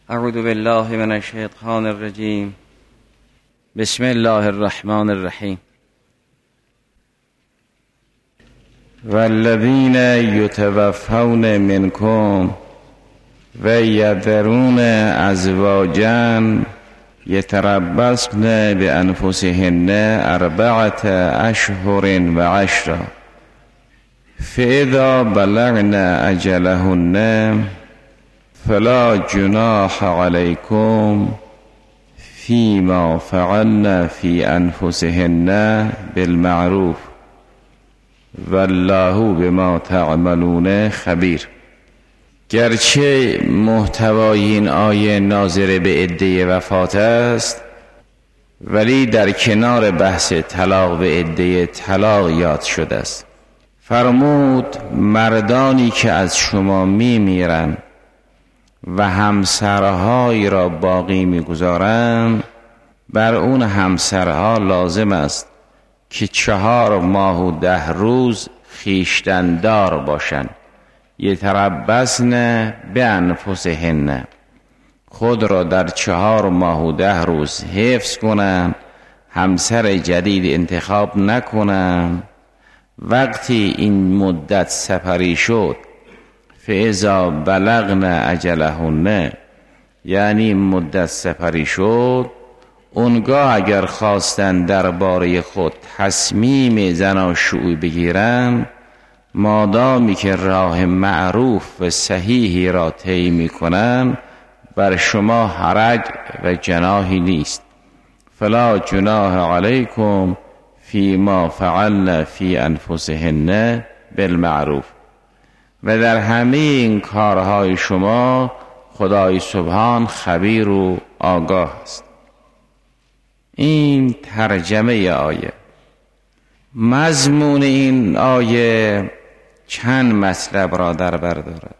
اعوذ بالله من الشیطان الرجیم. بسم الله الرحمن الرحیم. والذین یتوفون منکم و یذرون ازواجا یتربصن بانفسهن 4 اشهر و 10 فاذا بلغن اجلهن فلا جناح علیکم فیما فعلن فی انفسهن بالمعروف والله بما تعملون خبیر. گرچه محتوای این آیه ناظر به عده وفات است، ولی در کنار بحث طلاق به عده طلاق یاد شده است. فرمود مردانی که از شما میمیرند و همسرهایی را باقی میگذارند، بر اون همسرها لازم است که 4 ماه و 10 روز خویشتن‌دار باشند. یتربصن بانفسهن، خود را در 4 ماه و 10 روز حفظ کنند، همسر جدید انتخاب نکنند. وقتی این مدت سپری شد، فاذا بلغن اجلهن، یعنی مدت سپری شد، اونگاه اگر خواستن درباره خود تصمیم زناشویی بگیرن، مادامی که راه معروف و صحیحی را طی میکنن، بر شما حرج و جناحی نیست. فلا جناح علیکم فیما فعلن فی انفسهن بالمعروف. و در همه این کارهای شما خدای سبحان خبیر و آگاه است. این ترجمه آیه. مضمون این آیه چند مطلب را در بر دارد.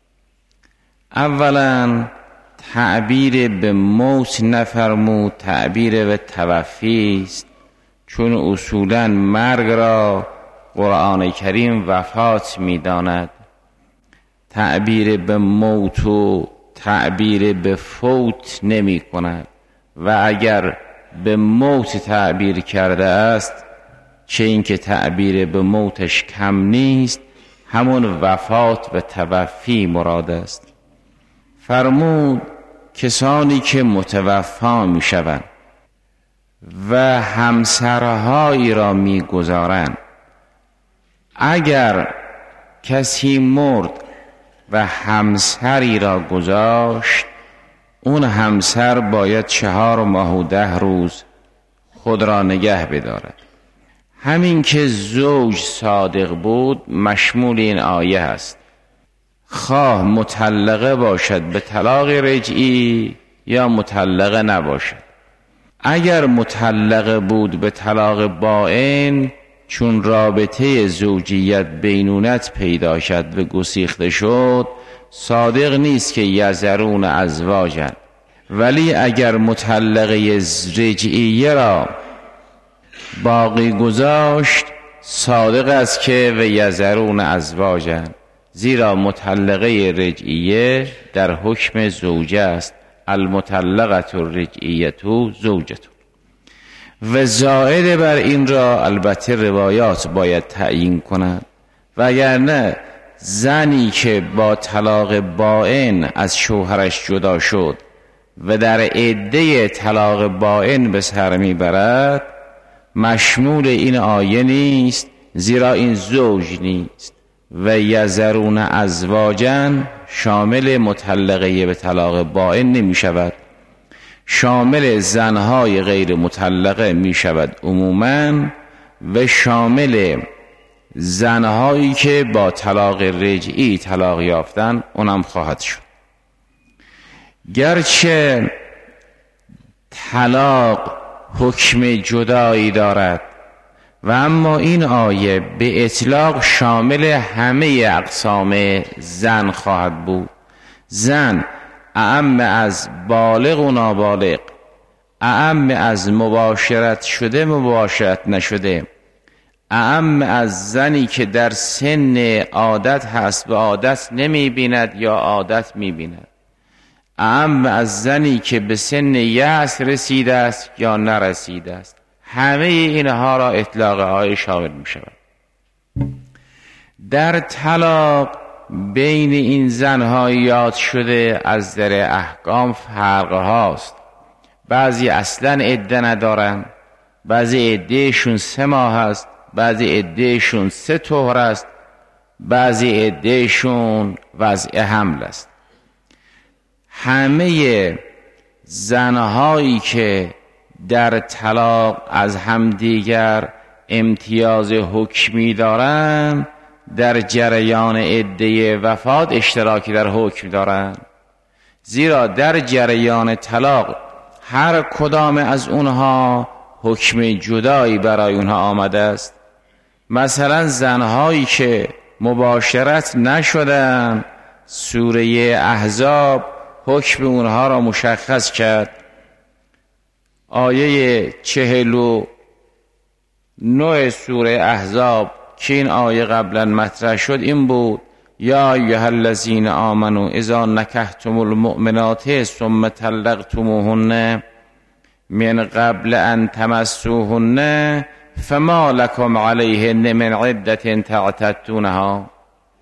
اولا تعبیر به موت نفرمود، تعبیر به توفی است، چون اصولا مرگ را قرآن کریم وفات می‌داند. تعبیر به موت و تعبیر به فوت نمی کند، و اگر به موت تعبیر کرده است، چه اینکه تعبیر به موتش کم نیست، همون وفات و توفی مراد است. فرمود کسانی که متوفا می شوند و همسرهایی را می گذارند، اگر کسی مرد و همسری را گذاشت، اون همسر باید 4 ماه و 10 روز خود را نگه بدارد. همین که زوج صادق بود مشمول این آیه است، خواه مطلقه باشد به طلاق رجعی یا مطلقه نباشد. اگر مطلقه بود به طلاق بائن، چون رابطه زوجیت بینونت پیدا شد و گسیخته شد، صادق نیست که یذرون ازواجا. ولی اگر مطلقه رجعیه را باقی گذاشت، صادق است که و یذرون ازواجا، زیرا مطلقه رجعیه در حکم زوجه است. المطلقه الرجعیه زوجه. و زائد بر این را البته روایات باید تعیین کنند، وگرنه زنی که با طلاق بائن از شوهرش جدا شد و در عده طلاق بائن به سر میبرد، مشمول این آیه نیست، زیرا این زوج نیست. و یذرون ازواجا شامل مطلقه به طلاق بائن نمی شود، شامل زنهای غیر مطلقه می شود عموماً، و شامل زنهایی که با طلاق رجعی طلاق یافتن اونم خواهد شد. گرچه طلاق حکم جدایی دارد، و اما این آیه به اطلاق شامل همه اقسام زن خواهد بود. زن اعم از بالغ و نابالغ، اعم از مباشرت شده مباشرت نشده، اعم از زنی که در سن عادت هست و عادت نمی بیند یا عادت می بیند، اعم از زنی که به سن یأس رسیده است یا نرسیده است. همه اینها را اطلاق آیه شامل می شود. در طلاق بین این زنهای یاد شده از نظر احکام فرق هاست. بعضی اصلا عده ندارن، بعضی عدهشون 3 ماه است، بعضی عدهشون 3 طهر است، بعضی عدهشون وضع حمل است. همه زنهایی که در طلاق از همدیگر امتیاز حکمی دارند در جریان عده وفات اشتراکی در حکم دارند، زیرا در جریان طلاق هر کدام از اونها حکم جدایی برای اونها آمده است. مثلا زنهایی که مباشرت نشدن، سوره احزاب حکم اونها را مشخص کرد. آیه 49 سوره احزاب که این آیه قبلا مطرح شد این بود: یا ایها الذین آمنوا اذا نکحتم المؤمنات ثم طلقتموهن من قبل ان تمسوهن فما لكم علیهن من عدة تعتدونها.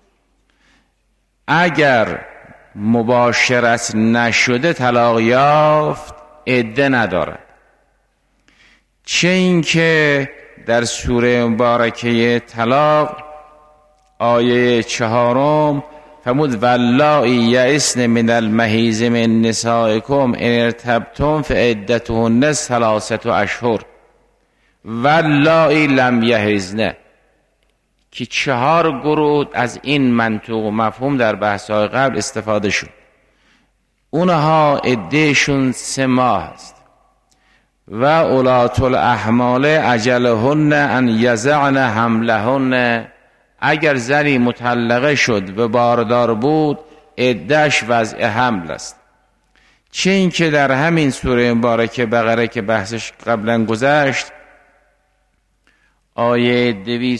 اگر مباشرت نشده طلاق یافت عده ندارد. چه این که در سوره مبارکه طلاق آیه 4 فرمود: واللائی یئسن من المحیض من نسائکم ان ارتبتم فعدتهن 3 اشهر واللائی لم یحضن، که 4 گروه از این منطوق و مفهوم در بحث‌های قبل استفاده شد. اونها عدهشون 3 ماه است. و اولات الاحمال اجلهن ان یضعن حملهن، اگر زنی مطلقه شد و باردار بود عده‌اش وضع حمل است. چه این که در همین سوره مبارکه بقره که بحثش قبلا گذشت آیه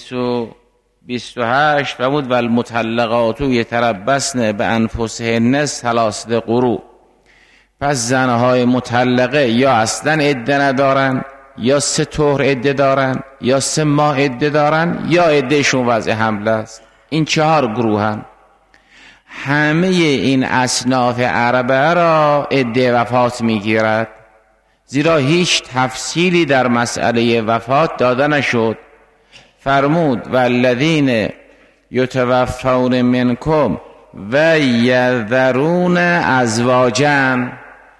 228 فرمود: والمطلقات یتربصن بانفسهن 3 قروء. پس زنهای مطلقه یا اصلا عده ندارن، یا 3 طهر عده دارن، یا 3 ماه عده دارن، یا عدهشون وضع حمل است. این 4 گروهن. همه این اصناف عربه را عده وفات میگیرد، زیرا هیچ تفصیلی در مسئله وفات داده نشد. فرمود: والذین یتوفون منکم و یذرون ازواجا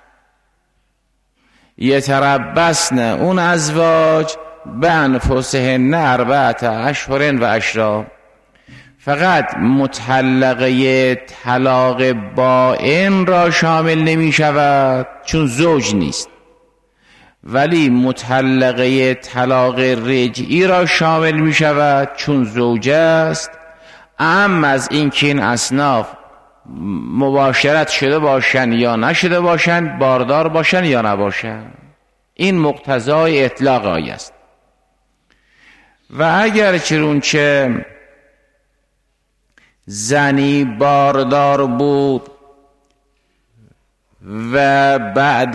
یتربصن، اون ازواج به انفسهن 4 اشهر و عشرا. فقط مطلقه طلاق بائن را شامل نمی شود چون زوج نیست، ولی مطلقه طلاق رجعی را شامل می شود چون زوج است. اما از این که این اصناف مباشرت شده باشن یا نشده باشن، باردار باشن یا نباشن، این مقتضای اطلاق آیه است. و اگر چرونچه زنی باردار بود و بعد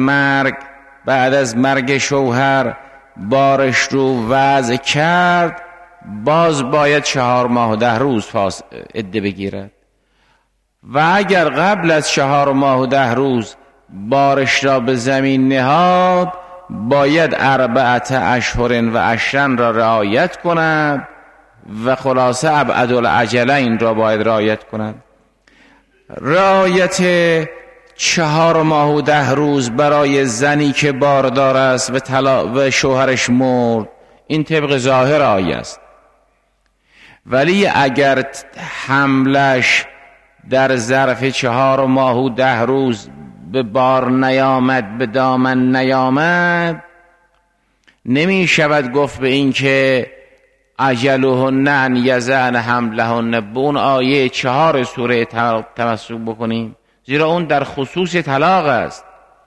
از مرگ شوهر بارش رو وضع کرد، باز باید 4 ماه و 10 روز عده بگیرد. و اگر قبل از 4 ماه و 10 روز بارش را به زمین نهاد، باید 4 اشهر و عشرا را رعایت کند و خلاصه ابعدالاجلین را باید رعایت کند. رعایت 4 ماه و 10 روز برای زنی که باردار است و شوهرش مرد، این طبق ظاهر آیه است. ولی اگر حملش در ظرف 4 ماه و 10 روز به بار نیامد، به دامن نیامد، نمی شود گفت به این که اجلهن ان یضعن حملهن به اون آیه 4 سوره تمسک بکنیم، زیرا اون در خصوص طلاق است.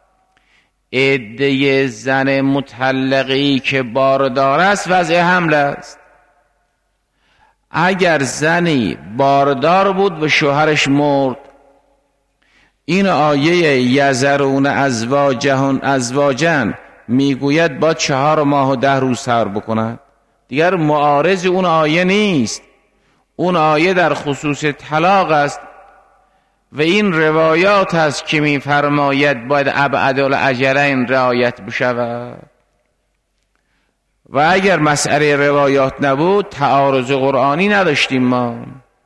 عده زن مطلقی که باردار است وضع حمل است. اگر زنی باردار بود و شوهرش مرد، این آیه یذرون ازواجن میگوید با 4 ماه و 10 روز صبر بکند، دیگر معارض اون آیه نیست. اون آیه در خصوص طلاق است و این روایات است که میفرماید باید ابعد الاجلین رعایت بشود. و اگر مسئله روایات نبود تعارض قرآنی نداشتیم ما.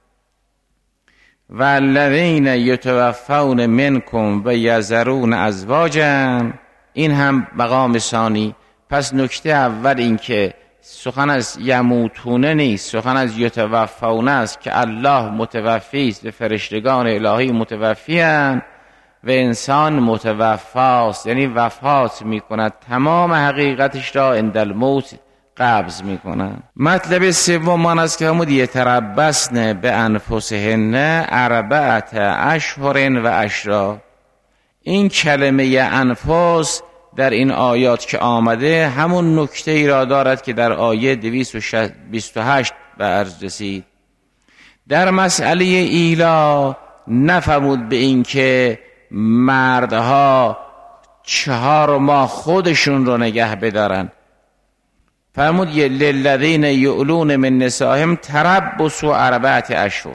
والذین یتوفون منکم و یذرون ازواجا، این هم مقام ثانی. پس نکته اول این که سخن از یموتونه نیست، سخن از یتوفون است که الله متوفی است و فرشتگان الهی متوفی اند و انسان متوفاست، یعنی وفات می کند، تمام حقیقتش را عند الموت قبض می کند. مطلب سوم آن است که همون یتربصن بانفسهن 4 اشهر و عشرا. این کلمه انفس در این آیات که آمده همون نکته ای را دارد که در آیه 228 به عرض رسید. در مسئله ایلا نفرمود به این که مردها 4 ماه خودشون رو نگه بدارن، فرمود للذین یؤلون من نسائهم تربص 4 اشهر،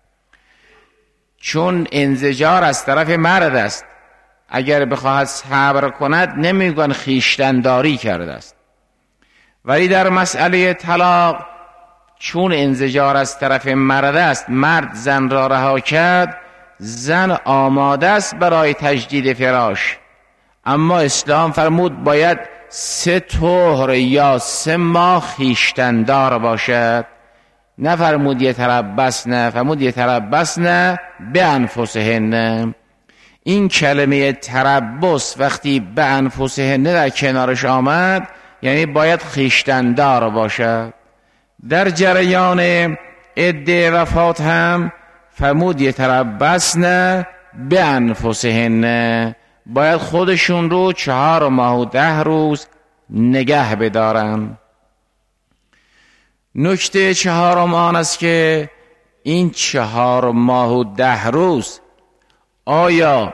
چون انزجار از طرف مرد است. اگر بخواهد صبر کند نمیگن خویشتن‌داری کرده است. ولی در مسئله طلاق چون انزجار از طرف مرد است، مرد زن را رها کرد، زن آماده است برای تجدید فراش، اما اسلام فرمود باید 3 طهر یا 3 ماه خویشتن‌دار باشد. نفرمود یتربصن، فرمود یتربصن بانفسهن. این کلمه تربص وقتی به انفسهن در کنارش آمد یعنی باید خویشتن‌دار باشد. در جریان عده وفات هم فرمود یتربصن بانفسهن، باید خودشون رو 4 ماه و 10 روز نگه بدارن. نکته 4 آن است که این 4 ماه و 10 روز آیا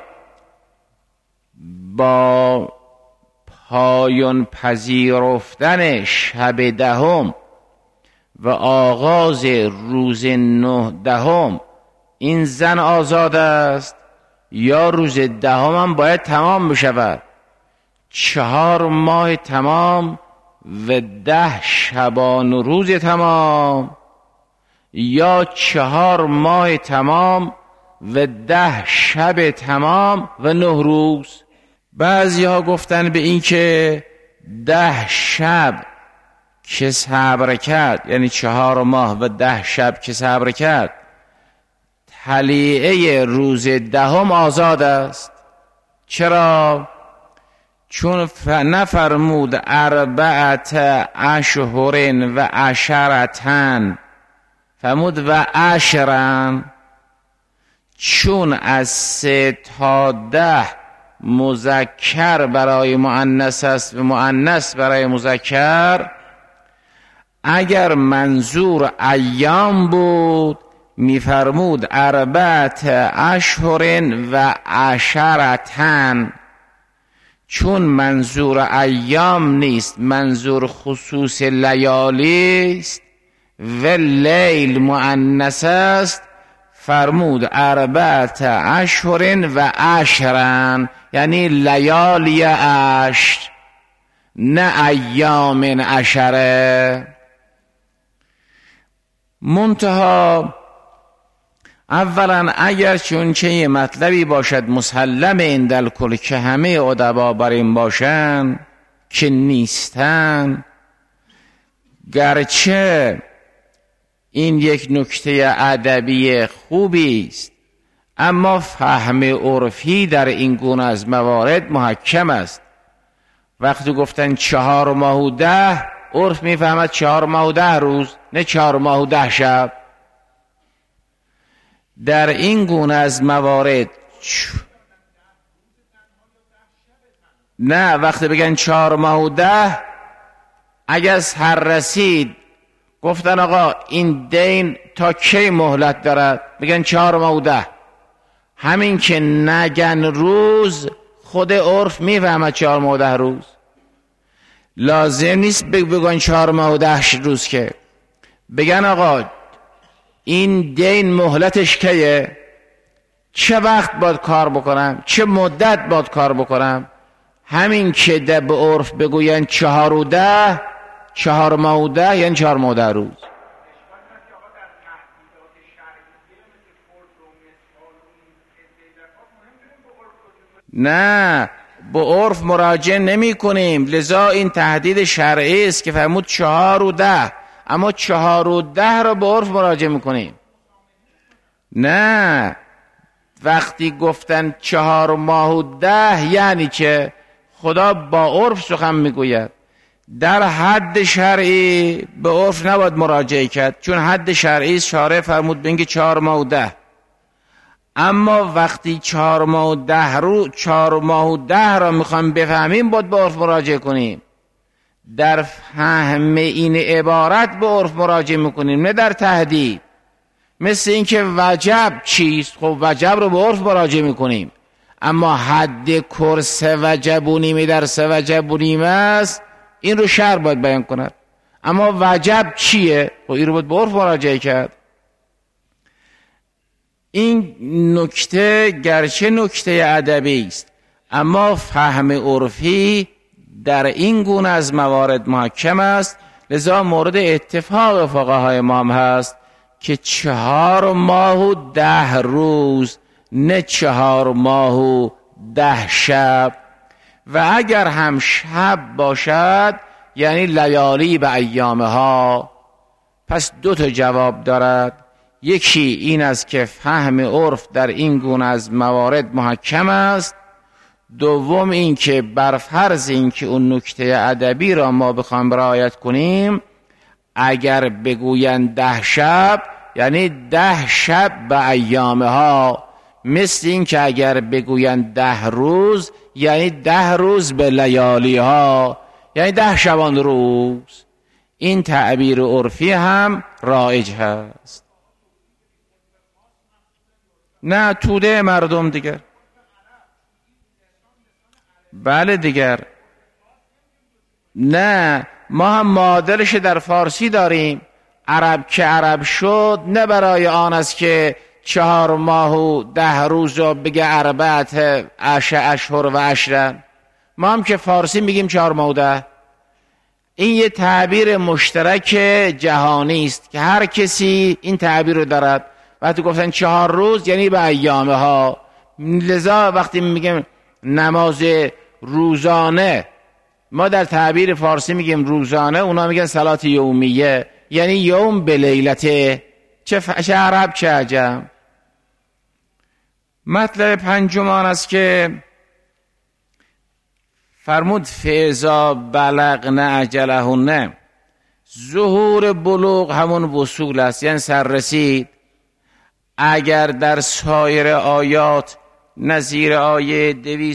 با پایان پذیرفتن شب 10 و آغاز روز 9 10 این زن آزاد است، یا روز 10 هم باید تمام بشود؟ 4 ماه تمام و 10 شبان و روز تمام، یا 4 ماه تمام و 10 شب تمام و 9 روز؟ بعضی ها گفتن به این که 10 شب که صبر کرد، یعنی 4 ماه و 10 شب که صبر کرد، طلیعه روز 10 آزاد است. چرا؟ چون نفرمود 4 اشهر و عشرتن، فرمود و عشرن، چون از 3 تا 10 مذکر برای مؤنث است و مؤنث برای مذکر، اگر منظور ایام بود میفرمود 4 اشهر و عشرتن. چون منظور ایام نیست، منظور خصوص لیالی است و لیل مؤنث است، فرمود 4 اشهر و عشرن، یعنی لیالی عشر نه ایام عشره. منتها اولا اگر چونچه یه مطلبی باشد مسلم عند کل که همه ادبا بر این باشن که نیستن، گرچه این یک نکته ادبی خوبی است، اما فهم عرفی در این گونه از موارد محکم است. وقتی گفتن 4 ماه و 10، عرف میفهمد 4 ماه و 10 روز، نه 4 ماه و 10 شب. در این گونه از موارد نه، وقتی بگن 4 ماه و 10 اگر سر رسید گفتن آقا این دین تا کی مهلت دارد، بگن 4 ماه و 10. همین که نگن روز، خود عرف میفهمد 4 ماه و 10 روز. لازم نیست بگن 4 ماه و 10 روز، که بگن آقا این دین مهلتش کیه، چه وقت باید کار بکنم، چه مدت باید کار بکنم. همین که به عرف بگوین 4 و 10، 4 ماه و 10 یعنی 4 ماه و 10 روز. نه، به عرف مراجعه نمی کنیم، لذا این تهدید شرعی است که فرمود 4 و 10، اما 4 و 10 را به عرف مراجعه میکنیم. نه، وقتی گفتن 4 ماه و 10 یعنی که خدا با عرف سخن میگوید. در حد شرعی به عرف نباید مراجعه کرد، چون حد شرعی شارع فرمود بینگه 4 ماه و 10. اما وقتی 4 ماه و 10 رو 4 ماه و 10 را میخوایم بفهمیم، باید به عرف مراجعه کنیم. در فهم این عبارت به عرف مراجعه میکنیم، نه در تهدید. مثل اینکه وجب چیست، خب وجب رو به عرف مراجعه میکنیم، اما حد کرس وجب و نیمه در 3 وجب و نیمه است، این رو شرع باید بیان کند. اما وجب چیه؟ خب این رو باید به عرف مراجعه کرد. این نکته گرچه نکته ادبی است، اما فهم عرفی در این گونه از موارد محکم است، لذا مورد اتفاق فقهای ما هم هست که 4 ماه و 10 روز، نه 4 ماه و 10 شب. و اگر هم شب باشد یعنی لیالی به ایامها. پس 2 تا جواب دارد. یکی این است که فهم عرف در این گونه از موارد محکم است. دوم این که بر فرض این که اون نکته ادبی را ما بخوایم رعایت کنیم، اگر بگویند 10 شب یعنی 10 شب به ایامها، مثل این که اگر بگویند 10 روز یعنی 10 روز به لیالی ها، یعنی 10 شبان روز. این تعبیر عرفی هم رایج هست. نه، توده مردم دیگر. بله دیگر. نه، ما هم معادلش در فارسی داریم. عرب که عرب شد، نه برای آن است که 4 ماه و 10 روز رو بگه 4 اشهر و عشرن. ما هم که فارسی میگیم 4 ماه و 10. این یه تعبیر مشترک جهانی است که هر کسی این تعبیر رو دارد. وقتی گفتن 4 روز یعنی به ایامها. لذا وقتی میگیم نماز روزانه، ما در تعبیر فارسی میگیم روزانه، اونا میگن صلات یومیه، یعنی یوم به لیلته. چه عرب چه عجم. مطلب 5 آن است که فرمود فاذا بلغن اجلهن. ظهور بلوغ همون وصول است، یعنی سررسید. اگر در سایر آیات نظیر آیه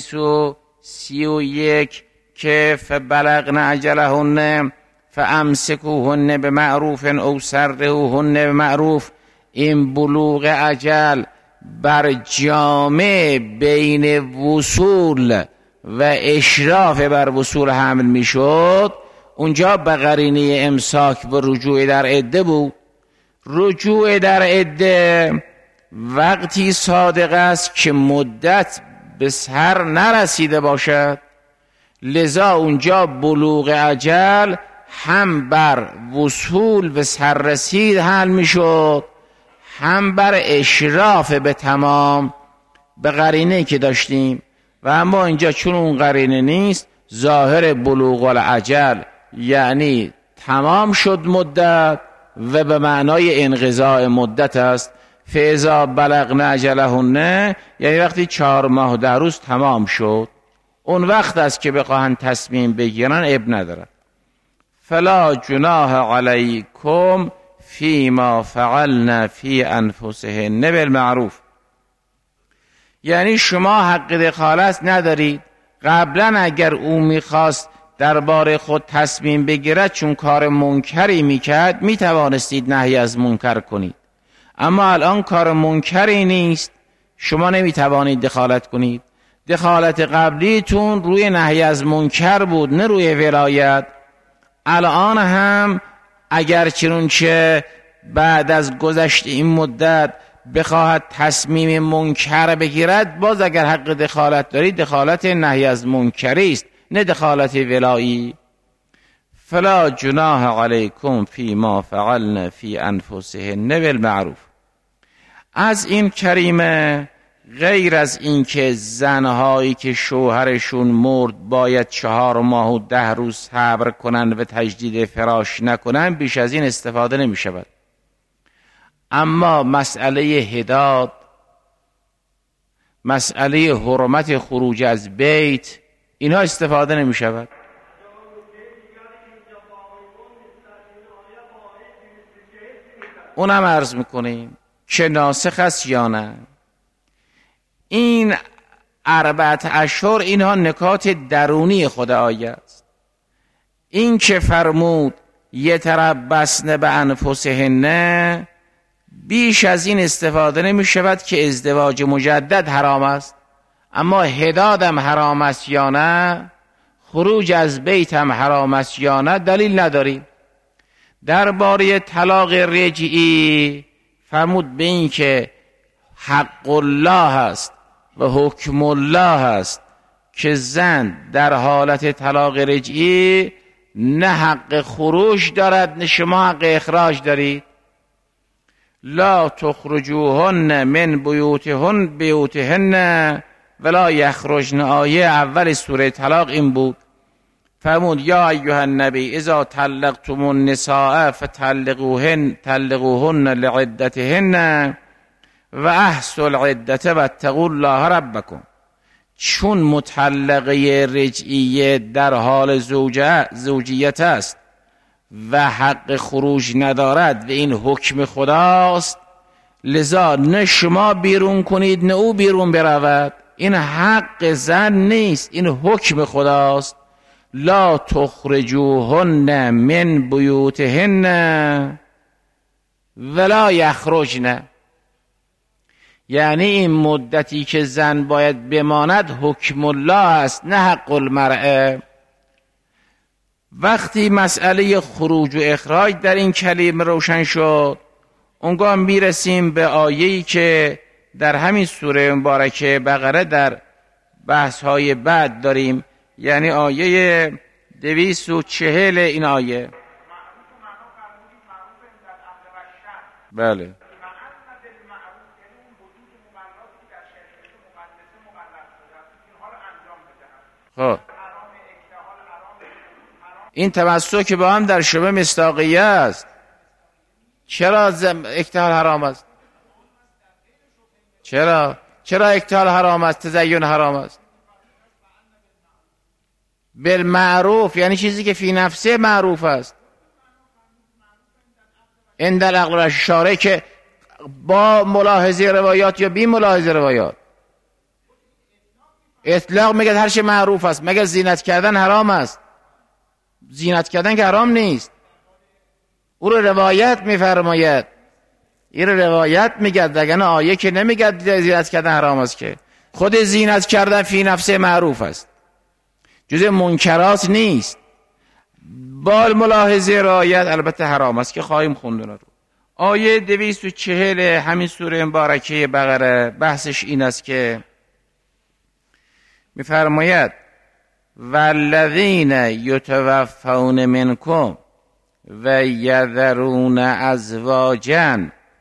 231 که فبلغن اجلهن فامسکوهن بمعروف او سرحوهن بمعروف، این بلوغ اجل بر جامع بین وصول و اشراف بر وصول حمل می شد، اونجا به قرینه امساک و رجوع در عده بود. رجوع در عده وقتی صادق است که مدت به سر نرسیده باشد، لذا اونجا بلوغ اجل هم بر وصول و سررسید حل می شد، هم بر اشراف به تمام، به قرینه که داشتیم. و اما اینجا چون اون قرینه نیست، ظاهر بلوغ الاجل یعنی تمام شد مدت و به معنای انقضاء مدت است. فاذا بلغن اجلهن یعنی وقتی 4 ماه و 10 روز تمام شد، اون وقت است که بخواهند تصمیم بگیرن، اب ندارد. فلا جناح علیکم فیما فعلن فی انفسهن بالمعروف. یعنی شما حق دخالت ندارید. قبلا اگر او میخواست درباره خود تصمیم بگیرد، چون کار منکری میکرد، میتوانستید نهی از منکر کنید. اما الان کار منکری نیست، شما نمیتوانید دخالت کنید. دخالت قبلیتون روی نهی از منکر بود، نه روی ولایت. الان هم اگر چنانچه بعد از گذشت این مدت بخواهد تصمیم منکر بگیرد، باز اگر حق دخالت دارید، دخالت نهی از منکری است، نه دخالت ولایی. فلا جناح علیکم فی ما فعلن فی انفسهن بالمعروف. از این کریمه غیر از این که زنهایی که شوهرشون مرد باید 4 ماه و 10 روز صبر کنن و تجدید فراش نکنن، بیش از این استفاده نمی شود. اما مسئله هداد، مسئله حرمت خروج از بیت، اینها استفاده نمی شود. اونم عرض میکنیم که ناسخ است یا نه. این 4 اشهر اینها نکات درونی خود آیه است. این که فرمود یتربصن بانفسهن، بیش از این استفاده نمی شود که ازدواج مجدد حرام است. اما هداد هم حرام است یا نه، خروج از بیت هم حرام است یا نه، دلیل نداریم. درباره طلاق رجعی فرمود به این که حق الله است و حکم الله است که زن در حالت طلاق رجعی نه حق خروج دارد نه شما حق اخراج دارید. لا تخرجوهن من بیوتهن ولا یخرجن، آیه اول سوره طلاق این بود. فرمود یا ایها النبی اذا طلقتم النساء فطلقوهن لعدتهن و احصوا العدة واتقوا الله ربکم. چون مطلقه رجعیه در حال زوجیت است و حق خروج ندارد و این حکم خداست، لذا نه شما بیرون کنید نه او بیرون برود. این حق زن نیست، این حکم خداست. لا تخرجوهن من بیوتهن ولا یخرجن، یعنی این مدتی که زن باید بماند حکم الله است نه حق المرأه. وقتی مسئله خروج و اخراج در این کلمه روشن شد، اونگاه میرسیم به آیه‌ای که در همین سوره مبارکه بقره در بحث‌های بعد داریم، یعنی آیه 240 این آیه. بله. خب این تمسک با هم در شبه مصداقیه است. چرا اکتحال حرام است؟ چرا اکتحال حرام است؟ تزین حرام است. بالمعروف یعنی چیزی که فی نفسه معروف است. این در عقل اشاره که با ملاحظه روایات یا بی ملاحظه روایات. اطلاق میگه هر چه معروف است، مگر زینت کردن حرام است؟ زینت کردن که حرام نیست. او رو روایت میفرماید، این رو روایت میگه، دگرنه آیه که نمیگه زینت کردن حرام است. که خود زینت کردن فی نفسه معروف است، جزء منکرات نیست. با ملاحظه رعایت البته حرام است که خواهیم خوندن رو. آیه 240 همین سوره مبارکه بقره بحثش این است که میفرماید والذین یتوفون منکم و یذرون ازواجا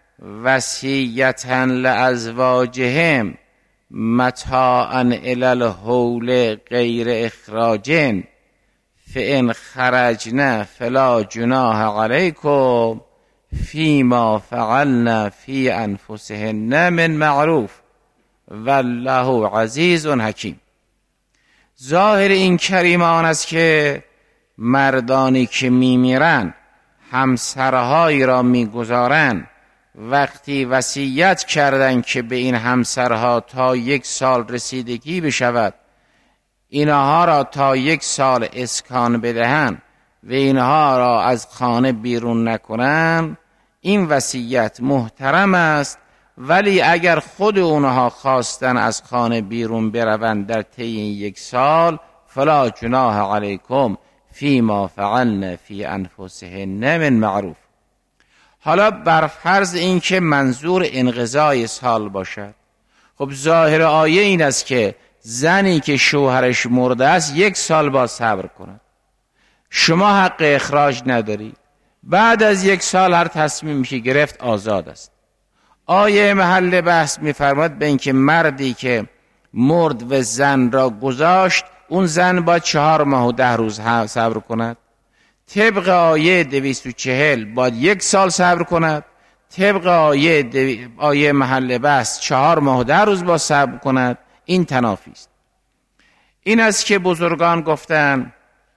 وصیة لازواجهم متاعا الی الحول غیر اخراج فان خرجنا فلا جناح علیکم فیما فعلن فی انفسهن من معروف والله عزیز حکیم. ظاهر این کریمه آن است که مردانی که میمیرن همسرهایی را میگذارن، وقتی وصیت کردند که به این همسرها تا 1 سال رسیدگی بشود، اینها را تا 1 سال اسکان بدهند و اینها را از خانه بیرون نکنند، این وصیت محترم است ولی اگر خود اونها خواستن از خانه بیرون بروند در طی این 1 سال، فلا جناح علیکم فیما فعلن فی انفسهن من معروف. حالا بر فرض این که منظور انقضای سال باشد، خب ظاهر آیه این است که زنی که شوهرش مرده است 1 سال باید صبر کند. شما حق اخراج نداری، بعد از 1 سال هر تصمیمی که گرفت آزاد است. آیه محل بحث می‌فرماید به اینکه مردی که مرد و زن را گذاشت، اون زن باید 4 ماه و 10 روز صبر کند. طبق آیه 240 باید 1 سال صبر کند. طبق آیه محل بحث 4 ماه و 10 روز باید صبر کند. این تنافی است. این است که بزرگان گفتن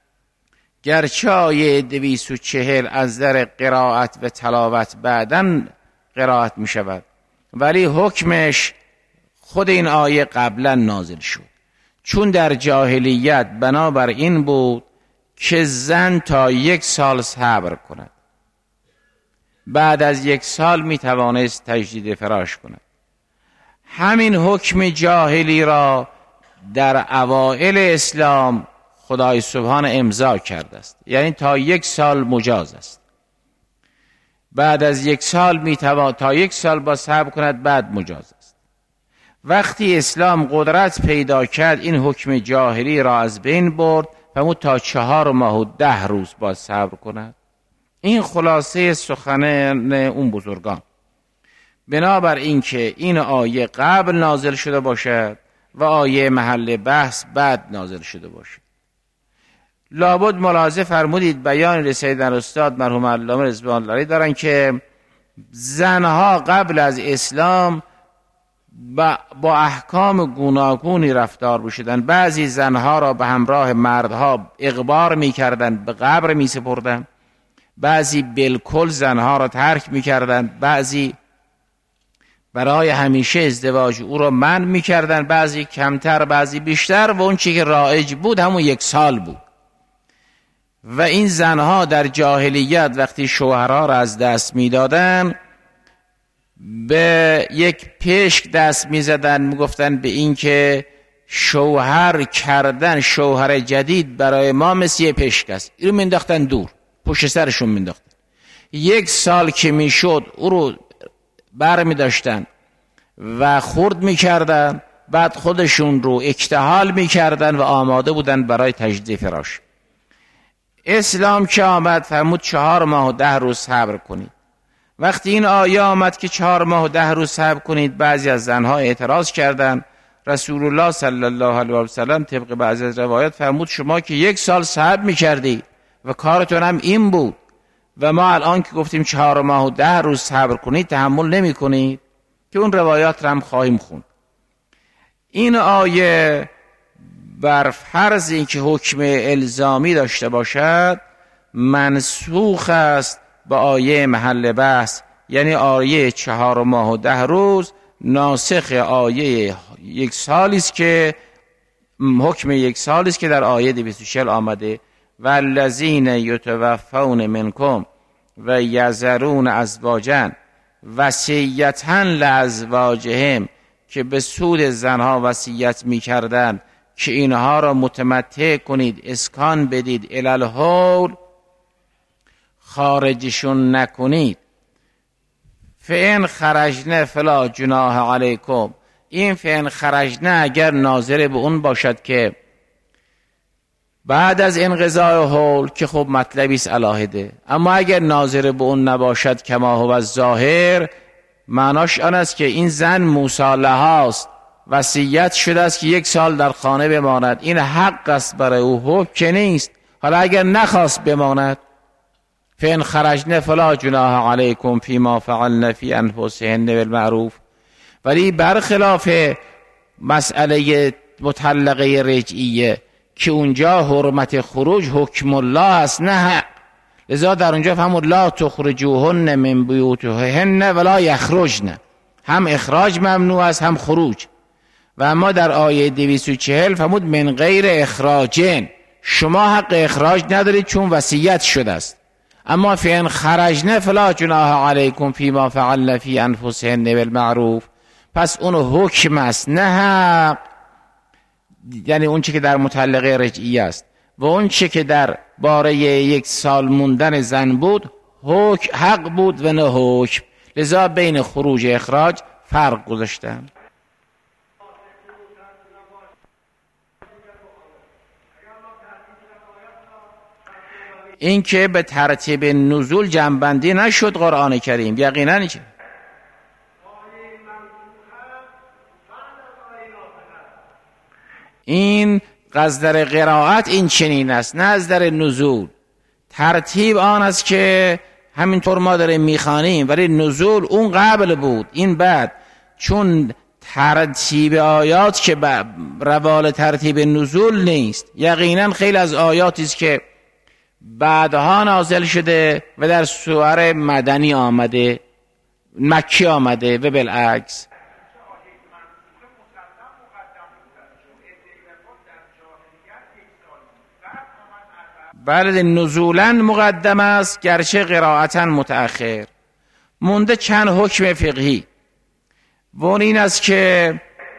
گرچه آیه 240 از در قرائت و تلاوت بعداً قرائت می شود، ولی حکمش خود این آیه قبلا نازل شد، چون در جاهلیت بنابر این بود که زن تا 1 سال صبر کند، بعد از 1 سال می توانست تجدید فراش کند. همین حکم جاهلی را در اوائل اسلام خدای سبحان امضا کرده است، یعنی تا 1 سال مجاز است. بعد از 1 سال تا 1 سال با صبر کند، بعد مجاز است. وقتی اسلام قدرت پیدا کرد این حکم جاهلی را از بین برد، فرمود تا 4 ماه و 10 روز با صبر کند. این خلاصه سخن اون بزرگان. بنابر این که این آیه قبل نازل شده باشد و آیه محل بحث بعد نازل شده باشد. لابد ملاحظه فرمودید بیان رسیدن استاد مرحوم علامه رضوان الله دارن که زنها قبل از اسلام با احکام گوناگونی رفتار بشدن. بعضی زنها را به همراه مردها اغبار می‌کردن، به قبر می‌سپردن، بعضی بالکل زنها را ترک می‌کردن، بعضی برای همیشه ازدواج او را منع می‌کردن، بعضی کمتر بعضی بیشتر، و اون چیزی که رایج بود همون 1 سال بود. و این زنها در جاهلیت وقتی شوهرها را از دست میدادن به یک پشک دست میزدن، میگفتن به این که شوهر کردن شوهر جدید برای ما مثل یه پشک است. این رو مینداختن دور، پشت سرشون مینداختن. 1 سال که میشد او رو بر میداشتن و خرد میکردن، بعد خودشون رو اکتحال میکردن و آماده بودن برای تجدید فراش. اسلام که آمد فرمود 4 ماه و 10 روز صبر کنید. وقتی این آیه آمد که 4 ماه و 10 روز صبر کنید، بعضی از زنها اعتراض کردند. رسول الله صلی الله علیه و سلم طبق بعضی از روایات فرمود شما که 1 سال صبر میکردید و کارتون هم این بود و ما الان که گفتیم 4 ماه و 10 روز صبر کنید تحمل نمی کنید، که اون روایات رو هم خواهیم خوند. این آیه بر فرض اینکه حکم الزامی داشته باشد منسوخ است با آیه محل بحث، یعنی آیه 4 ماه و 10 روز ناسخ آیه 1 سالی است که حکم 1 سالی است که در آیه 240 آمده والذین یتوفون منکم و یذرون ازواجا وصیة لازواجهم، که به سود زنها وصیت می‌کردند که اینها را متمتع کنید، اسکان بدید، الالحول خارجشون نکنید. فإن خرجن فلا جناح علیکم. این فإن خرجن اگر ناظر به اون باشد که بعد از انقضاء حول، که خب مطلبی است علاهده، اما اگر ناظر به اون نباشد کما هو الظاهر، معناش آن است که این زن مصالحه است، وصیت شده است که 1 سال در خانه بماند، این حق است برای او، حکم نیست. حالا اگر نخواست بماند فإن خرجن فلا جناح علیکم فیما فعلن فی انفسهن بالمعروف. ولی برخلاف مسئله مطلقه رجعیه که اونجا حرمت خروج حکم الله است نه حق، لذا در اونجا فهمود لا تخرجوهن من بیوتهن ولا یخرجن، هم اخراج ممنوع است هم خروج. و اما در آیه 240 فهمود من غیر اخراجن، شما حق اخراج ندارید چون وصیت شده است. اما فین خرجنه فلا جناح علیکم فیما فعلن فی انفسهن بالمعروف. پس اون حکم است نه حق، یعنی اون چه که در مطلقه رجعی است و اون چه که در باره 1 سال موندن زن بود حق بود و نه حکم. لذا بین خروج اخراج فرق گذاشتن. این که به ترتیب نزول جمع‌بندی نشد قرآن کریم یقینا که این قصدر قرائت این چنین است، نه از در نزول. ترتیب آن است که همینطور ما داریم میخوانیم، ولی نزول اون قبل بود این بعد. چون ترتیب آیات که روال ترتیب نزول نیست، یقینا خیلی از آیاتی است که بعدها نازل شده و در سور مدنی آمده، مکی آمده و بالعکس. بله نزولا مقدم است گرچه قرائتا متأخر. مونده چند حکم فقهی و اون این است که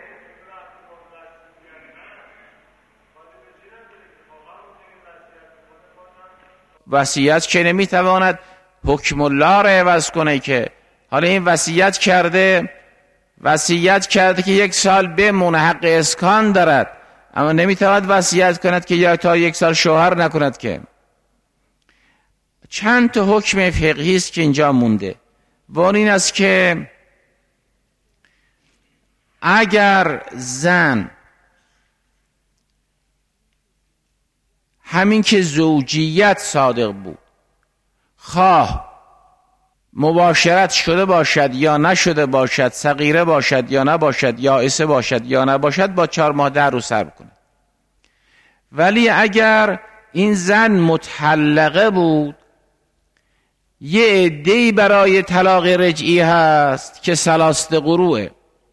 وصیت که نمیتواند حکم الله را عوض کنه، که حالا این وصیت کرده که 1 سال بمونه، حق اسکان دارد، اما نمیتواند وصیت کند که یا تا 1 سال شوهر نکند. که چند تا حکم فقهی است که اینجا مونده و اون این است که اگر زن همین که زوجیت صادق بود، خواه مباشرت شده باشد یا نشده باشد، صغیره باشد یا نباشد، یائسه باشد یا نباشد، با 4 ماه 10 روز صبر کنه. ولی اگر این زن مطلقه بود، یه عده‌ای برای طلاق رجعی هست که 3 قروءه.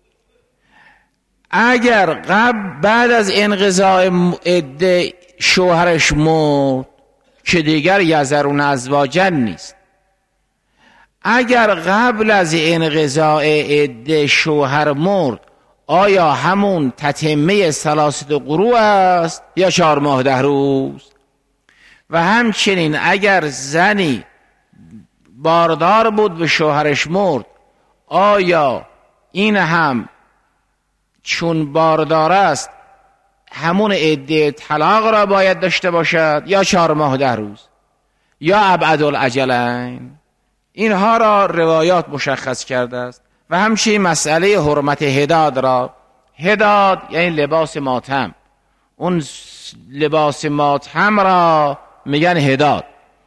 اگر بعد از انقضاء عده شوهرش مرد که دیگر یذرون ازواجا نیست، اگر قبل از انقضاء عده شوهر مرد، آیا همون تتمه 3 قروء است یا 4 ماه 10 روز؟ و همچنین اگر زنی باردار بود و شوهرش مرد، آیا این هم چون باردار است همون عده طلاق را باید داشته باشد یا 4 ماه 10 روز یا ابعد الاجلین؟ اینها را روایات مشخص کرده است. و همچنین مسئله حرمت حداد را، حداد یعنی لباس ماتم، اون لباس ماتم را میگن حداد.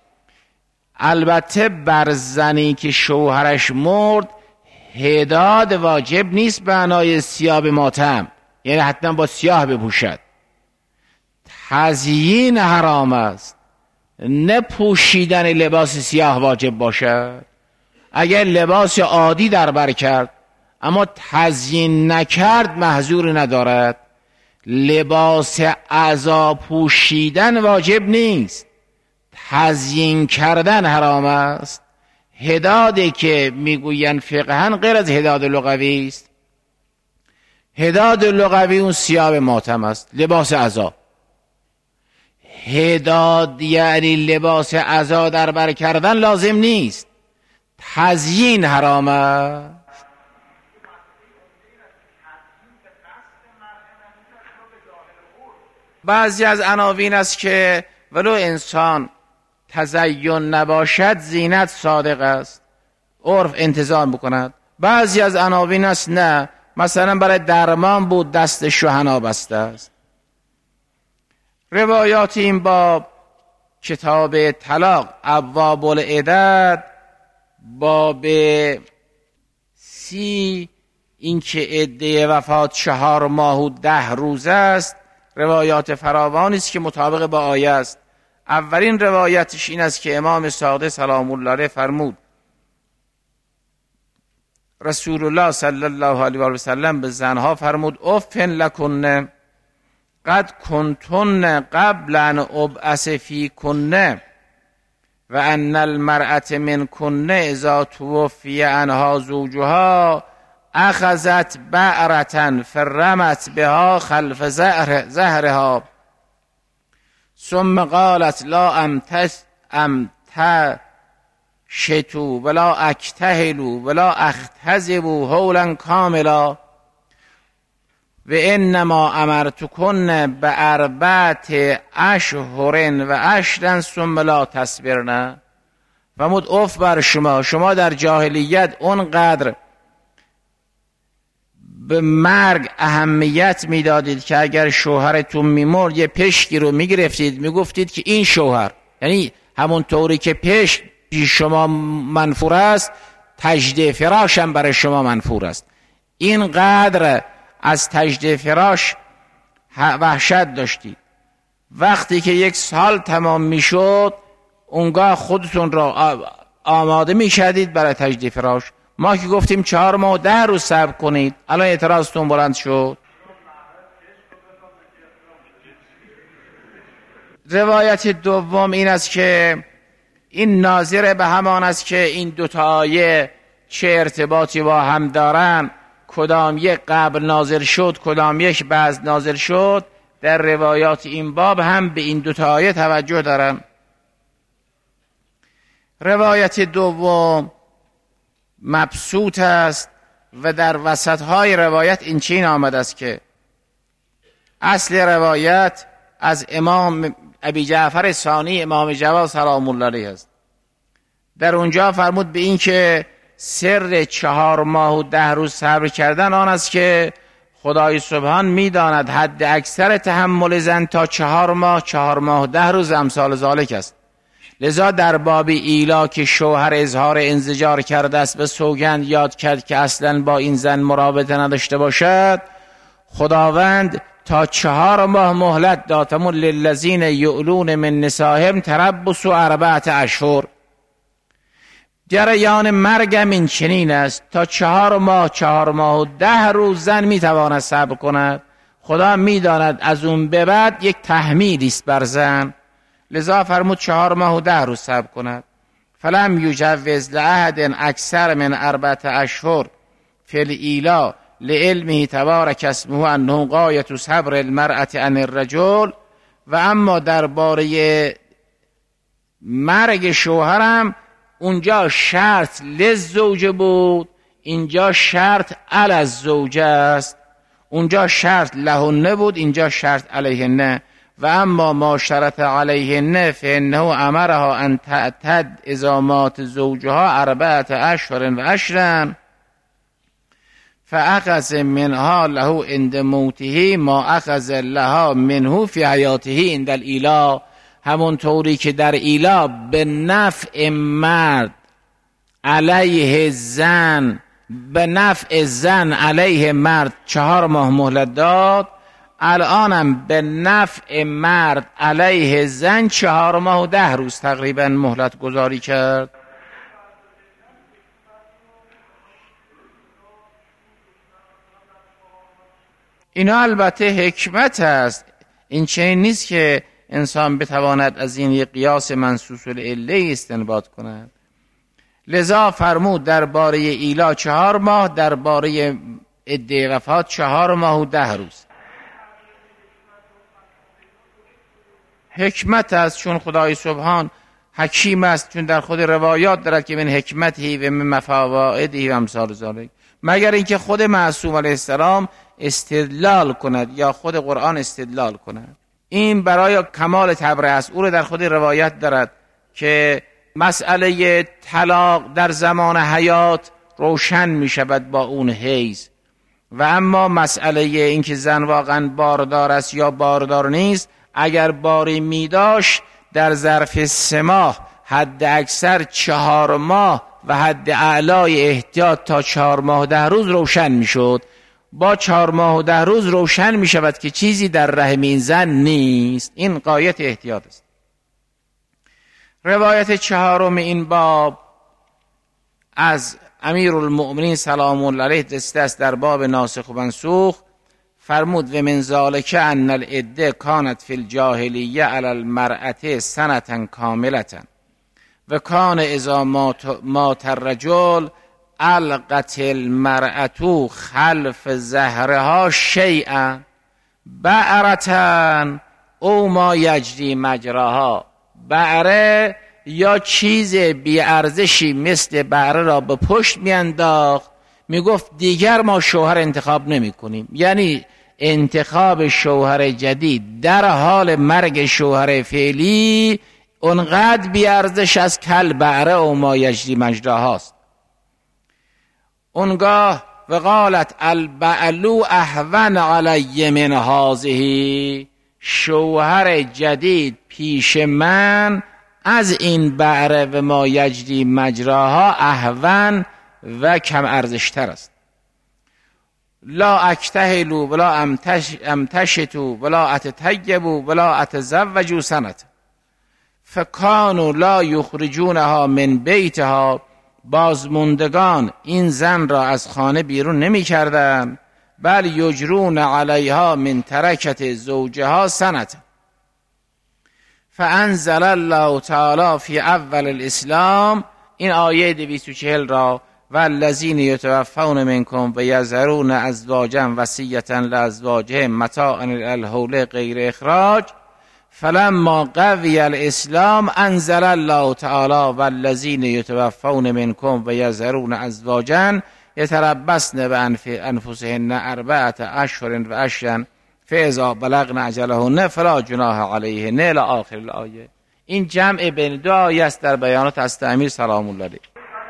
البته بر زنی که شوهرش مرد حداد واجب نیست به معنای ثیاب ماتم، یعنی حتما با سیاه بپوشد. تزیین حرام است، نه پوشیدن لباس سیاه واجب باشد. اگر لباس عادی در بر کرد اما تزیین نکرد محظور ندارد. لباس عزا پوشیدن واجب نیست، تزیین کردن حرام است. حدادی که میگوین فقهن غیر از حداد لغوی است. حداد لغوی اون ثیاب ماتم است، لباس عزا. حداد یعنی لباس عزا در بر کردن لازم نیست، تزیین حرام است. بعضی از عناوین است که ولو انسان تزین نباشد زینت صادق است، عرف انتظام بکند. بعضی از عناوین است نه، مثلا برای درمان بود دست شهنا بسته است. روایات این باب کتاب طلاق ابواب العدد باب 30 این که عده وفات 4 ماه و 10 روز است، روایات فراوانی است که مطابق با آیه است. اولین روایتش این است که امام صادق سلام الله علیه فرمود رسول الله صلی الله علیه و سلم به زنها فرمود افن لکنه قد کنتن قبل ان ابعث فیکنه و ان المرأة من کنه اذا توفی عنها زوجها اخذت بعرة فرمت بها خلف زهرها ثم قالت لا امتشتو ولا اکتهلو ولا اختزبو حولا کاملا و انما امرتکن باربعة اشهر و عشرا ثم لا تصبرن. فرمود اوف بر شما در جاهلیت اونقدر به مرگ اهمیت میدادید که اگر شوهرتون میمرد یه پشکی رو میگرفتید میگفتید که این شوهر، یعنی همون طوری که پشک شما منفور است تجدید فراش هم برای شما منفور است. اینقدر از تجدید فراش وحشت داشتید. وقتی که 1 سال تمام میشد اونگاه خودتون را آماده میشدید برای تجدید فراش. ما که گفتیم 4 ماه و 10 روز صبر کنید، الان اعتراضتون بلند شد. روایت دوم این است که این ناظر به همان است که این 2 آیه چه ارتباطی با هم دارن، کدام یک قبل نازل شد کدام یک بعد نازل شد. در روایات این باب هم به این 2 آیه توجه دارن. روایت دوم مبسوط است و در وسطهای روایت این چین آمده است که اصل روایت از امام ابی جعفر ثانی امام جواد سلام الله علیه است. در اونجا فرمود به این که سر 4 ماه و 10 روز صبر کردن آن است که خدای سبحان میداند حد اکثر تحمل زن تا 4 ماه و 10 روز امثال ذالک است. لذا در باب ایلا که شوهر اظهار انزجار کرده است به سوگند یاد کرد که اصلا با این زن مرابطه نداشته باشد، خداوند تا 4 ماه مهلت داتمون للذین یؤلون من نسائهم تربص 4 اشهر. جریان مرگم این چنین است، تا 4 ماه و 10 روز زن میتواند صبر کند. خدا میداند از اون به بعد یک تحمیلی است بر زن، لذا فرمود 4 ماه و 10 روز صبر کند. فلم یجوز لأحد اکثر من 4 اشهر فی الایلا لعلمه تبارک اسمه انه غایة صبر المرأة عن الرجل. و اما درباره مرگ شوهرم اونجا شرط للزوجه بود، اینجا شرط علی الزوجه است. اونجا شرط لهن بود، اینجا شرط علیهن. و اما ما شرط علیهن فانه امرها ان تعتد اذا مات زوجها 4 اشهر و عشرا فاخذ منها له عند موته ما اخذ لها منه فی حیاته عند الایلا. همون طوری که در ایلا به نفع مرد علیه زن، به نفع زن علیه مرد 4 ماه مهلت داد، الانم به نفع مرد علیه زن 4 ماه و 10 روز تقریبا مهلت گذاری کرد. اینا البته حکمت است، این چنین نیست که انسان بتواند از این یک قیاس منصوص العله استنباط کند. لذا فرمود درباره ایلا 4 ماه، درباره عده وفات 4 ماه و 10 روز. حکمت است، چون خدای سبحان حکیم است، چون در خود روایات دارد که من حکمتی و من مفاوائدی و امثال ذالک، مگر اینکه خود معصوم علیه السلام استدلال کند یا خود قرآن استدلال کند. این برای کمال تبرئه است. او رو در خود روایت دارد که مسئله طلاق در زمان حیات روشن می شود با اون حیض، و اما مسئله این که زن واقعا باردار است یا باردار نیست، اگر باری می داشت در ظرف 3 ماه حد اکثر 4 ماه و حد اعلای احتیاط تا 4 ماه و 10 روز روشن می شد. با 4 ماه و 10 روز روشن می شود که چیزی در رحم این زن نیست. این غایت احتیاط است. روایت 4 این باب از امیرالمؤمنین سلام الله علیه دسته است در باب ناسخ و منسوخ. فرمود و من ذالک ان العده کانت فی الجاهلیه علی المرأة سنة کاملة و کان اذا مات الرجل القت المرأة خلف زهرها شیئا بعرتن او ما یجری مجراها. بعره یا چیز بی ارزشی مثل بعره را به پشت میانداخت، میگفت دیگر ما شوهر انتخاب نمی کنیم. یعنی انتخاب شوهر جدید در حال مرگ شوهر فعلی اونقدر بی ارزش از کل بعره و ما یجری مجراهاست. اونگاه وقالت البعلو اهون علی من هذه، شوهر جدید پیش من از این بعره و ما یجری مجراها اهون و کم ارزشتر است. لا اکتهلو ولا امتشتو ولا اتطیبو ولا اتزوجو سنت فکانو لا یخرجونها من بیتها، بازموندگان این زن را از خانه بیرون نمی کردن، بل یجرون علیها من ترکت زوجها سنت. فانزل الله تعالی فی اول الاسلام، این آیه 240 را والذین یتوفون منکم و یذرون ازواجا وصیة لازواجهم متاعا الی الحول غیر اخراج، فلما قوی الاسلام انزل الله تعالی والذین یتوفون منکم و یذرون ازواجا یتربصن بانفسهن 4 اشهر و عشرا فاذا بلغن اجلهن فلا جناح علیهن الی آخر الآیه. این جمع بین دو آیه است در بیانات از امیر سلام الله علیه.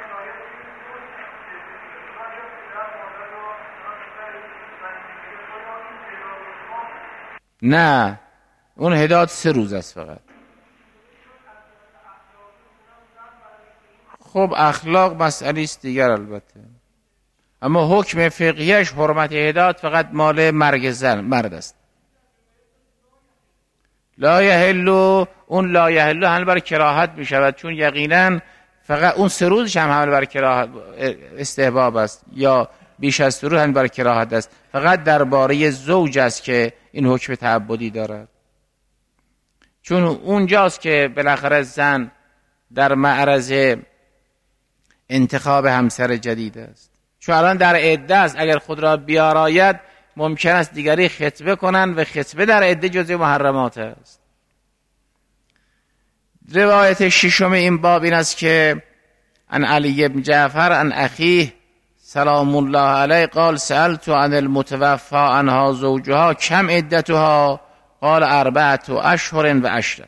نه اون هدایت 3 روز است فقط. خب اخلاق مسئله است دیگر البته، اما حکم فقهیش حرمت هدایت فقط مال مرگ زن مرد است. لا یحل، اون لا یحل حمل بر کراهت می شود، چون یقینا فقط اون 3 روزش هم حمل بر کراهت استحباب است، یا بیش از 3 روز حمل بر کراهت است. فقط درباره زوج است که این حکم تعبدی دارد، چون اونجاست که بالاخره زن در معرض انتخاب همسر جدید است. چون الان در عده است، اگر خود را بیاراید ممکن است دیگری خطبه کنند و خطبه در عده جزء محرمات است. روایت 6 این باب این است که عن علی بن جعفر عن اخیه سلام الله علیه قال سألت عن المتوفى عنها زوجها کم عدتها قال 4 اشهر و عشرا.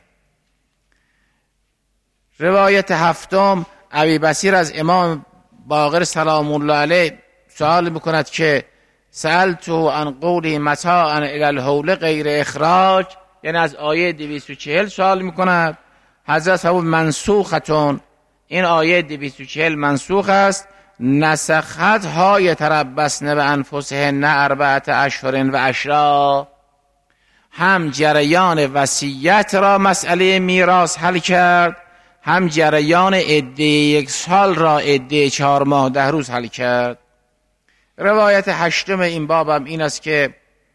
روایت 7 ابی بصیر از امام باقر سلام الله علیه سوال میکند که سألته عن قوله متاعا الی الحول غیر اخراج، یعنی از آیه 240 سوال میکند. حضرت فرمود منسوختون، این آیه 240 منسوخ است. نسخت ها یتربصن بانفسهن 4 اشهر و عشرا، هم جریان وصیت را مسئله میراث حل کرد، هم جریان عده 1 سال را عده 4 ماه 10 روز حل کرد. روایت 8 این بابم این است که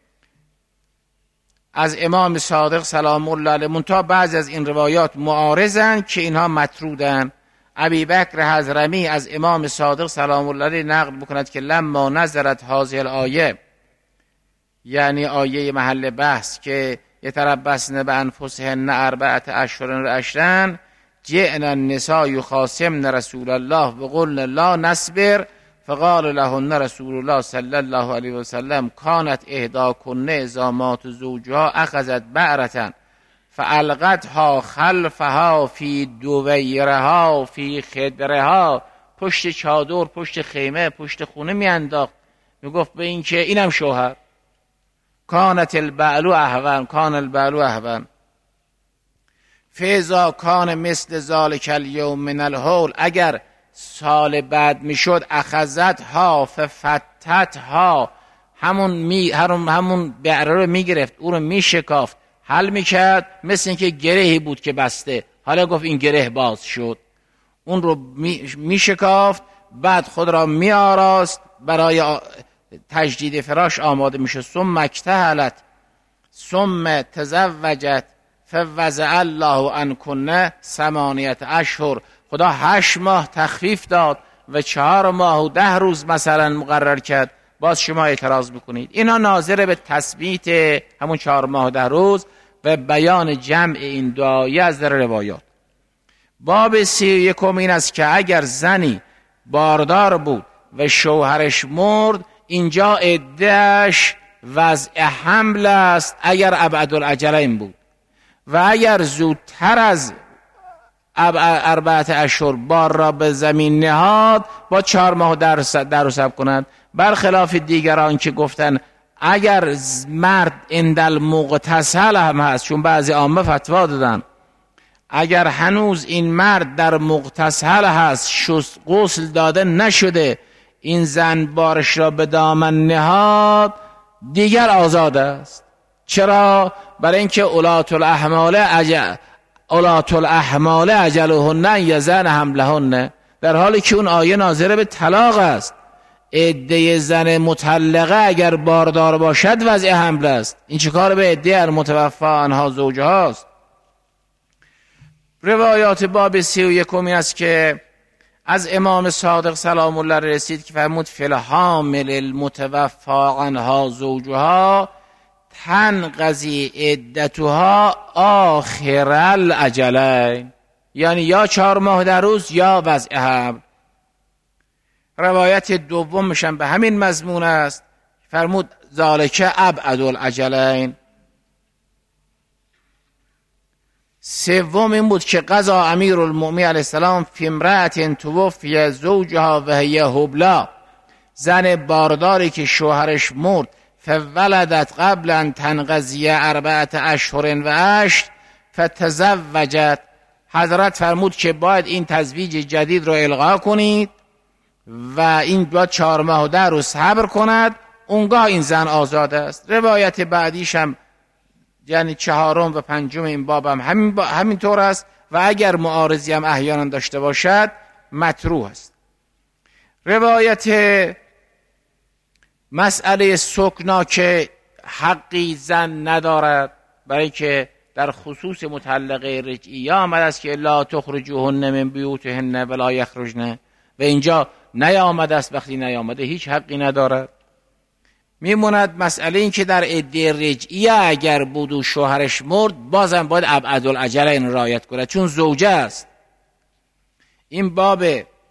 از امام صادق سلام الله علیه، منتها بعضی از این روایات معارضن که اینها مطرودن. ابی بکر حضرمی از امام صادق سلام الله علیه نقل بکند که لما نظرت هذه الايه، یعنی آیه محل بحث که یتربصن بانفسهن 4 اشهر و عشرا، جئنا النساء یخاصمن رسول الله وقلن لا نصبر فقال لهن رسول الله صلی الله علیه و سلم کانت احداکن اذا مات زوجها اخذت بعرة فالقتها خلفها فی دویرها فی خدرها، پشت چادر، پشت خیمه، پشت خونه میانداخت، میگفت به این که اینم شوهر. کانت البعلو اهون، کان البعلو اهون فاذا کان مثل ذلک الیوم من الحول، اگر سال بعد میشد اخذتها ففتتها، همون بعره رو میگرفت، او رو میشکافت، حل میکرد، مثل اینکه گرهی بود که بسته، حالا گفت این گره باز شد، اون رو میشکافت، بعد خود را میآراست، برای تجدید فراش آماده میشه. ثم اکتهلت ثم تزوجت فوضع الله عنکن 8 اشهر، خدا 8 ماه تخفیف داد و 4 ماه و 10 روز مثلا مقرر کرد، باز شما اعتراض میکنید. اینا ناظر به تثبیت همون 4 ماه و 10 روز و بیان جمع این دو آیه از در روایات. باب 31 این است که اگر زنی باردار بود و شوهرش مرد، اینجا عده‌اش وضع حمل است اگر ابعدالاجلین بود، و اگر زودتر از 4 اشهر بار را به زمین نهاد با 4 ماه در و سب کنند. برخلاف دیگران که گفتن اگر مرد اندل مغتسل هم هست، چون بعضی عامه فتوا دادن اگر هنوز این مرد در مغتسل هست، غسل داده نشده، این زن بارش را به دامن نهاد، دیگر آزاد است. چرا؟ برای اینکه اولات الاحمال اجلهن یضعن حملهن، در حالی که اون آیه ناظر به طلاق است. عده زن مطلقه اگر باردار باشد وضع حمل است. این چه کار به عده المتوفی عنها زوجها است؟ روایات باب 31 است که از امام صادق سلام الله رسید که فرمود فی الحامل المتوفی عنها زوجها تنقضی عدتها آخر الاجلین، یعنی یا 4 ماه در روز یا وضع حمل. روایت دومش هم به همین مضمون است، فرمود ذالک ابعدالاجلین. سوم این بود که قضا امیرالمؤمنین علیه السلام فی امرأة توفی زوجها و هی حبلی، زن بارداری که شوهرش مرد فولدت قبل ان تنقضی 4 اشهر و 8 فتزوجت، حضرت فرمود که باید این تزویج جدید رو الغا کنید و این باید 4 ماه و 10 روز صبر کند، اونگاه این زن آزاد است. روایت بعدیش هم یعنی 4 و 5 این باب هم همین طور است و اگر معارضی هم احیانا داشته باشد مطروح است. روایت مسئله سکنا که حقی زن ندارد، برای که در خصوص مطلقه رجعیه آمد است که لا تخرجوهن من بیوتهن ولا یخرجن، و اینجا نیامده است. وقتی نیامده هیچ حقی ندارد. میموند مسئله این که در عده رجعیه اگر بود و شوهرش مرد، بازم باید ابعدالاجلین رعایت کند چون زوجه است. این باب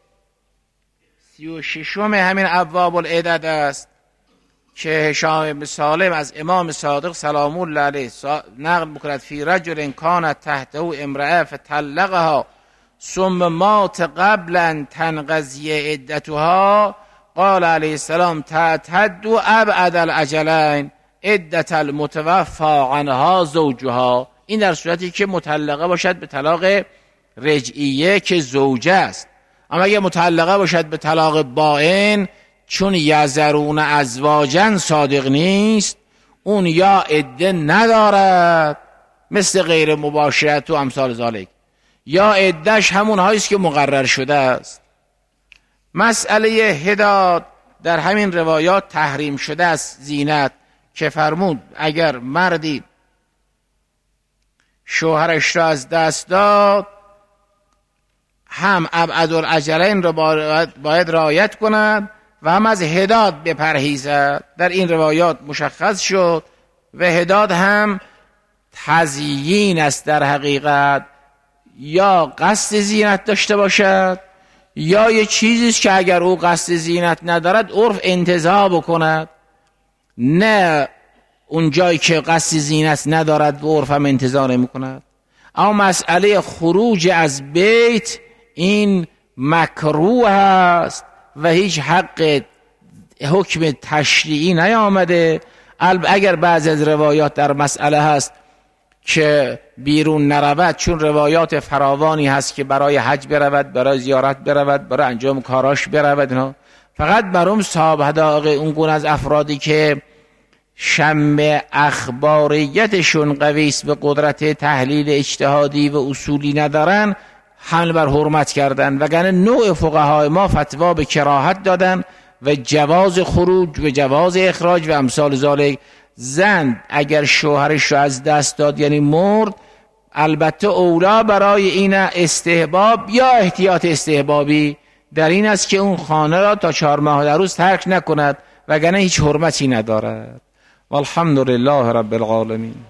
36 همین ابواب العدد است که هشام بن سالم از امام صادق سلام الله علیه نقل میکند فی رجل کانت تحته امرأه فطلقها ثم مات قبل ان تنقضی عدتها قال علیه السلام تعتد ابعد الاجلین عدت المتوفی عنها زوجها. این در صورتی که مطلقه باشد به طلاق رجعیه که زوجه است. اما اگه مطلقه باشد به طلاق بائن، چون یذرون ازواجا صادق نیست، اون یا عده ندارد مثل غیر مباشرت و امثال ذالک، یا عدهش همون هاییست که مقرر شده است. مسئله هداد در همین روایات تحریم شده است زینت، که فرمود اگر مردی شوهرش را از دست داد، هم ابعدالاجلین را باید رعایت کند و هم از هداد بپرهیزد. در این روایات مشخص شد و هداد هم تزیین است در حقیقت، یا قصد زینت داشته باشد یا یه چیزیست که اگر او قصد زینت ندارد عرف انتزاع بکند، نه اون جایی که قصد زینت ندارد و عرف هم انتزاع نمی کند. اما مسئله خروج از بیت این مکروه است و هیچ حکم تشریعی نیامده. اگر بعضی از روایات در مسئله هست که بیرون نرود، چون روایات فراوانی هست که برای حج برود، برای زیارت برود، برای انجام کاراش برود، فقط برام صاحب حداقه اون گونه از افرادی که شم اخباریتشون قویست و قدرت تحلیل اجتهادی و اصولی ندارن، حمل بر حرمت کردن. وگرنه نوع فقهای ما فتوا به کراهت دادن و جواز خروج و جواز اخراج و امثال ذالک. زن اگر شوهرش رو از دست داد یعنی مرد، البته اولا برای این استحباب یا احتیاط استحبابی در این است که اون خانه را تا 4 ماه در روز ترک نکند وگرنه هیچ حرمتی ندارد. والحمد لله رب العالمین.